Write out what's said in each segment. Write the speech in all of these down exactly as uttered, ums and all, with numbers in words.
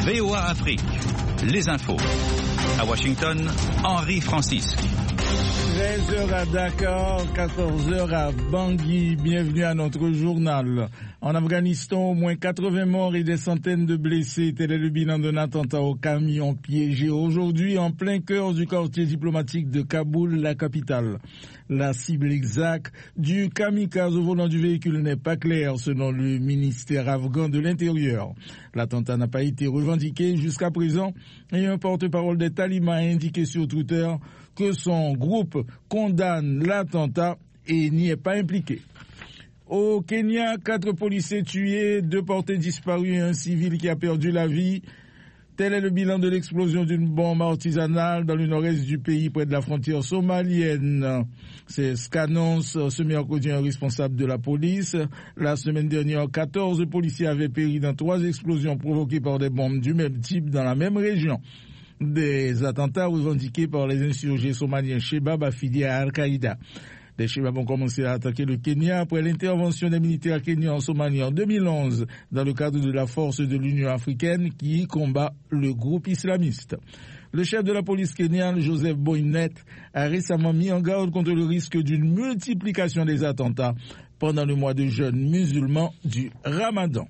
V O A Afrique, les infos. À Washington, Henri Francisque. treize heures à Dakar, quatorze heures à Bangui. Bienvenue à notre journal. En Afghanistan, au moins quatre-vingts morts et des centaines de blessés. Tel est le bilan d'un attentat au camion piégé aujourd'hui en plein cœur du quartier diplomatique de Kaboul, la capitale. La cible exacte du kamikaze au volant du véhicule n'est pas claire selon le ministère afghan de l'Intérieur. L'attentat n'a pas été revendiqué jusqu'à présent et un porte-parole des talibans a indiqué sur Twitter que son groupe condamne l'attentat et n'y est pas impliqué. Au Kenya, quatre policiers tués, deux portés disparus et un civil qui a perdu la vie. Tel est le bilan de l'explosion d'une bombe artisanale dans le nord-est du pays, près de la frontière somalienne. C'est ce qu'annonce ce mercredi un responsable de la police. La semaine dernière, quatorze policiers avaient péri dans trois explosions provoquées par des bombes du même type dans la même région. Des attentats revendiqués par les insurgés somaliens Shebab affiliés à Al-Qaïda. Les Shebab ont commencé à attaquer le Kenya après l'intervention des militaires kenyans en Somalie en deux mille onze dans le cadre de la force de l'Union africaine qui combat le groupe islamiste. Le chef de la police kenyane, Joseph Boynet, a récemment mis en garde contre le risque d'une multiplication des attentats pendant le mois de jeûne musulman du Ramadan.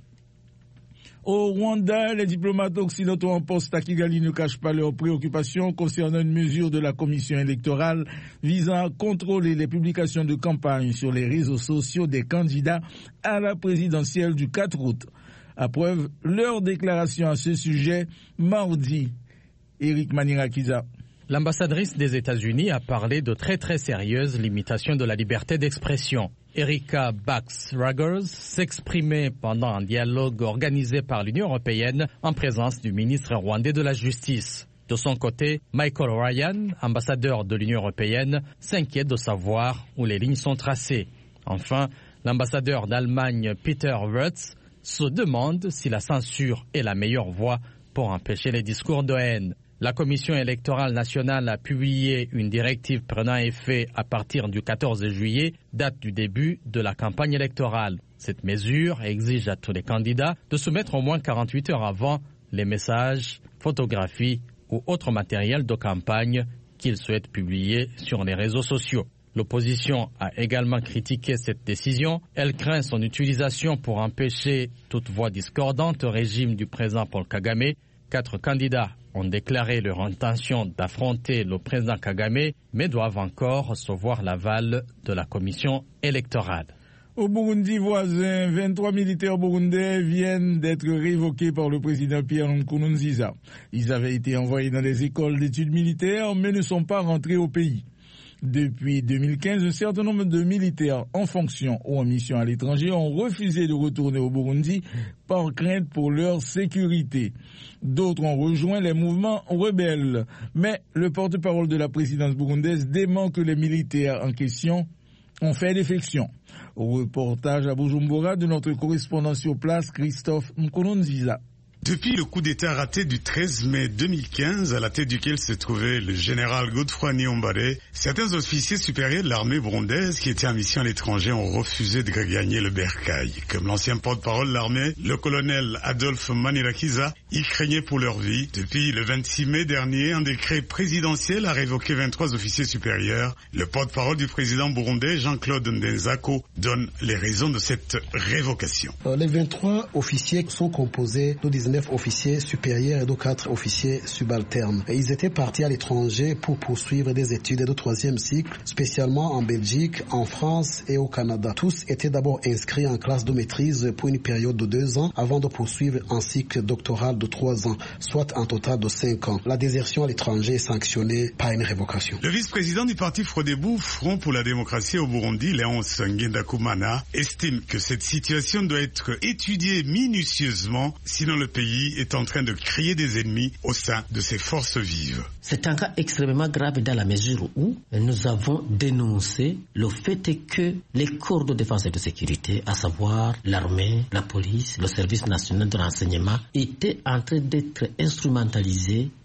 Au Rwanda, les diplomates occidentaux en poste à Kigali ne cachent pas leurs préoccupations concernant une mesure de la commission électorale visant à contrôler les publications de campagne sur les réseaux sociaux des candidats à la présidentielle du quatre août. À preuve, leur déclaration à ce sujet, mardi. Eric Manirakiza. L'ambassadrice des États-Unis a parlé de très très sérieuses limitations de la liberté d'expression. Erika Bax-Ragers s'exprimait pendant un dialogue organisé par l'Union européenne en présence du ministre rwandais de la Justice. De son côté, Michael Ryan, ambassadeur de l'Union européenne, s'inquiète de savoir où les lignes sont tracées. Enfin, l'ambassadeur d'Allemagne Peter Wirtz se demande si la censure est la meilleure voie pour empêcher les discours de haine. La Commission électorale nationale a publié une directive prenant effet à partir du quatorze juillet, date du début de la campagne électorale. Cette mesure exige à tous les candidats de soumettre au moins quarante-huit heures avant les messages, photographies ou autres matériels de campagne qu'ils souhaitent publier sur les réseaux sociaux. L'opposition a également critiqué cette décision. Elle craint son utilisation pour empêcher toute voix discordante au régime du président Paul Kagame. Quatre candidats ont déclaré leur intention d'affronter le président Kagame, mais doivent encore recevoir l'aval de la commission électorale. Au Burundi voisin, vingt-trois militaires burundais viennent d'être révoqués par le président Pierre Nkurunziza. Ils avaient été envoyés dans des écoles d'études militaires, mais ne sont pas rentrés au pays. Depuis deux mille quinze, un certain nombre de militaires en fonction ou en mission à l'étranger ont refusé de retourner au Burundi par crainte pour leur sécurité. D'autres ont rejoint les mouvements rebelles. Mais le porte-parole de la présidence burundaise dément que les militaires en question ont fait défection. Au reportage à Bujumbura de notre correspondant sur place, Christophe Nkurunziza. Depuis le coup d'État raté du treize mai deux mille quinze, à la tête duquel se trouvait le général Godefroy Niyombare, certains officiers supérieurs de l'armée burundaise qui étaient en mission à l'étranger ont refusé de regagner le bercail. Comme l'ancien porte-parole de l'armée, le colonel Adolphe Manirakiza, y craignait pour leur vie. Depuis le vingt-six mai dernier, un décret présidentiel a révoqué vingt-trois officiers supérieurs. Le porte-parole du président burundais, Jean-Claude Ndenzako, donne les raisons de cette révocation. Les vingt-trois officiers sont composés de dix-neuf officiers supérieurs et de quatre officiers subalternes. Et ils étaient partis à l'étranger pour poursuivre des études de troisième cycle, spécialement en Belgique, en France et au Canada. Tous étaient d'abord inscrits en classe de maîtrise pour une période de deux ans avant de poursuivre un cycle doctoral de trois ans, soit un total de cinq ans. La désertion à l'étranger est sanctionnée par une révocation. Le vice-président du parti Frodebou, Front pour la démocratie au Burundi, Léonce Ngendakumana, estime que cette situation doit être étudiée minutieusement, sinon le pays est en train de créer des ennemis au sein de ses forces vives. C'est un cas extrêmement grave dans la mesure où nous avons dénoncé le fait que les corps de défense et de sécurité, à savoir l'armée, la police, le service national de renseignement, étaient en train d'être instrumentalisés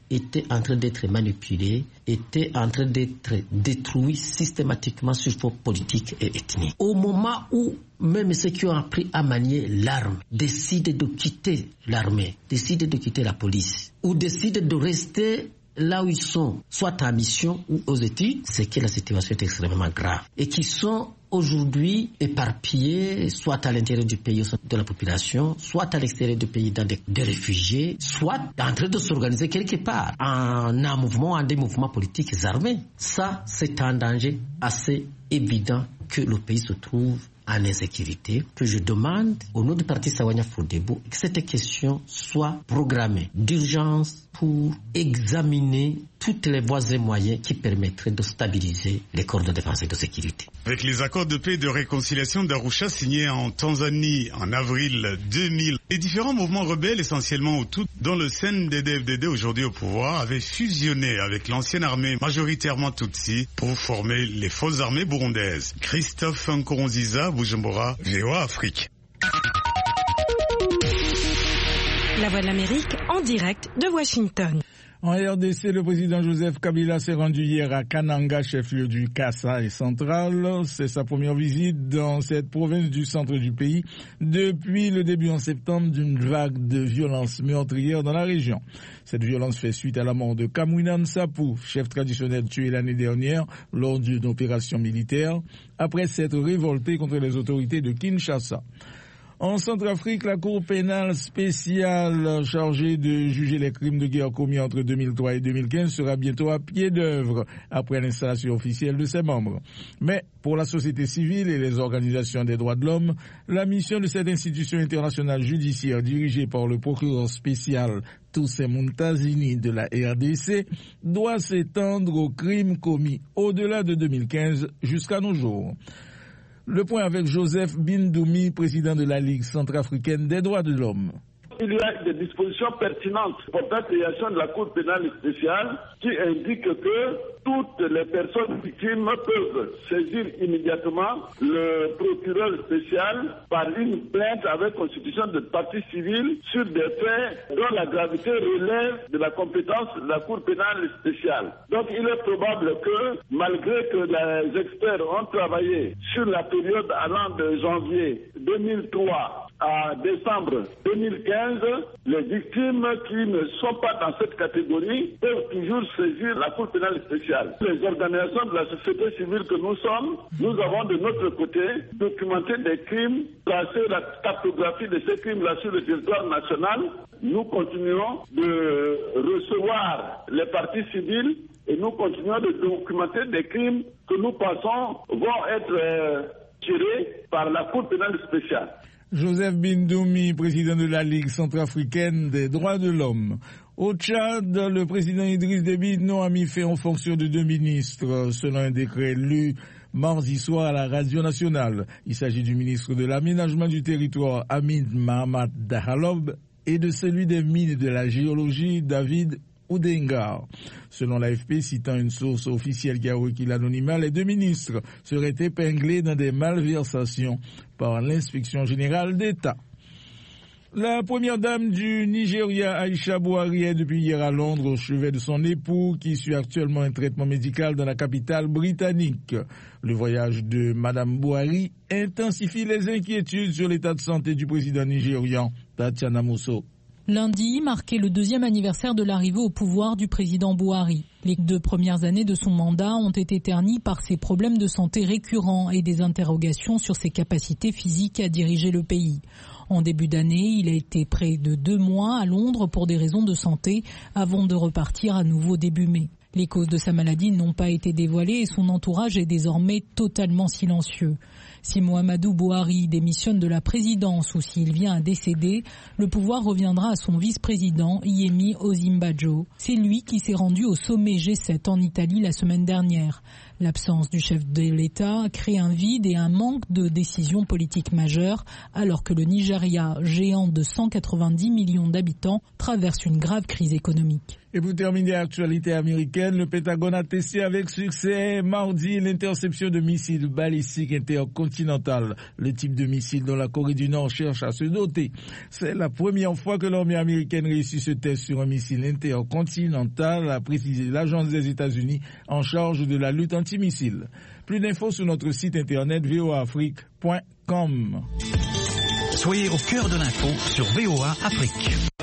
était en train d'être manipulé, était en train d'être détruit systématiquement sur fond politique et ethnique. Au moment où même ceux qui ont appris à manier l'arme décident de quitter l'armée, décident de quitter la police, ou décident de rester là où ils sont, soit en mission ou aux études, c'est que la situation est extrêmement grave. Et qui sont aujourd'hui éparpillés, soit à l'intérieur du pays au sein de la population, soit à l'extérieur du pays dans des, des réfugiés, soit en train de s'organiser quelque part en un mouvement, en des mouvements politiques armés. Ça, c'est un danger assez évident que le pays se trouve en insécurité, que je demande au nom du parti Sawanya Frodebo que cette question soit programmée d'urgence pour examiner toutes les voies et moyens qui permettraient de stabiliser les corps de défense et de sécurité. Avec les accords de paix et de réconciliation d'Arusha signés en Tanzanie en avril deux mille, les différents mouvements rebelles, essentiellement Hutus, dont le C N D D F D D aujourd'hui au pouvoir, avaient fusionné avec l'ancienne armée majoritairement Tutsi pour former les forces armées burundaises. Christophe Nkurunziza, Bujumbura, V O A Afrique. La Voix de l'Amérique en direct de Washington. En R D C, le président Joseph Kabila s'est rendu hier à Kananga, chef-lieu du Kasaï central. C'est sa première visite dans cette province du centre du pays depuis le début en septembre d'une vague de violences meurtrières dans la région. Cette violence fait suite à la mort de Kamwina Nsapu, chef traditionnel tué l'année dernière lors d'une opération militaire, après s'être révolté contre les autorités de Kinshasa. En Centrafrique, la Cour pénale spéciale chargée de juger les crimes de guerre commis entre deux mille trois et deux mille quinze sera bientôt à pied d'œuvre après l'installation officielle de ses membres. Mais pour la société civile et les organisations des droits de l'homme, la mission de cette institution internationale judiciaire dirigée par le procureur spécial Toussaint Muntazini de la R D C doit s'étendre aux crimes commis au-delà de deux mille quinze jusqu'à nos jours. Le point avec Joseph Bindoumi, président de la Ligue centrafricaine des droits de l'homme. Il y a des dispositions pertinentes pour la création de la Cour pénale spéciale qui indiquent que toutes les personnes victimes peuvent saisir immédiatement le procureur spécial par une plainte avec constitution de partie civile sur des faits dont la gravité relève de la compétence de la Cour pénale spéciale. Donc il est probable que malgré que les experts ont travaillé sur la période allant de janvier deux mille trois à décembre deux mille quinze, les victimes qui ne sont pas dans cette catégorie peuvent toujours saisir la Cour pénale spéciale. Les organisations de la société civile que nous sommes, nous avons de notre côté documenté des crimes, tracé la cartographie de ces crimes-là sur le territoire national. Nous continuons de recevoir les parties civiles et nous continuons de documenter des crimes que nous pensons vont être euh, tirés par la Cour pénale spéciale. Joseph Bindoumi, président de la Ligue centrafricaine des droits de l'homme. Au Tchad, le président Idriss Déby Itno a mis fin aux fonctions de deux ministres, selon un décret lu mardi soir à la radio nationale. Il s'agit du ministre de l'aménagement du territoire, Hamid Mahamat Dahalob, et de celui des mines et de la géologie, David Oudengar. Selon l'A F P, citant une source officielle qui a requis l'anonymat, les deux ministres seraient épinglés dans des malversations par l'inspection générale d'État. La première dame du Nigeria, Aïcha Buhari, est depuis hier à Londres au chevet de son époux qui suit actuellement un traitement médical dans la capitale britannique. Le voyage de Madame Buhari intensifie les inquiétudes sur l'état de santé du président nigérian, Tatiana Mousso. Lundi marquait le deuxième anniversaire de l'arrivée au pouvoir du président Buhari. Les deux premières années de son mandat ont été ternies par ses problèmes de santé récurrents et des interrogations sur ses capacités physiques à diriger le pays. En début d'année, il a été près de deux mois à Londres pour des raisons de santé avant de repartir à nouveau début mai. Les causes de sa maladie n'ont pas été dévoilées et son entourage est désormais totalement silencieux. Si Muhammadu Buhari démissionne de la présidence ou s'il vient à décéder, le pouvoir reviendra à son vice-président Yemi Osinbajo. C'est lui qui s'est rendu au sommet G sept en Italie la semaine dernière. L'absence du chef de l'État crée un vide et un manque de décisions politiques majeures, alors que le Nigeria, géant de cent quatre-vingt-dix millions d'habitants, traverse une grave crise économique. Et pour terminer l'actualité américaine, le Pentagone a testé avec succès mardi l'interception de missiles balistiques intercontinentaux intercontinentale, le type de missile dont la Corée du Nord cherche à se doter. C'est la première fois que l'armée américaine réussit ce test sur un missile intercontinental, a précisé l'agence des États-Unis en charge de la lutte antimissile. Plus d'infos sur notre site internet v o a afrique point com. Soyez au cœur de l'info sur V O A Afrique.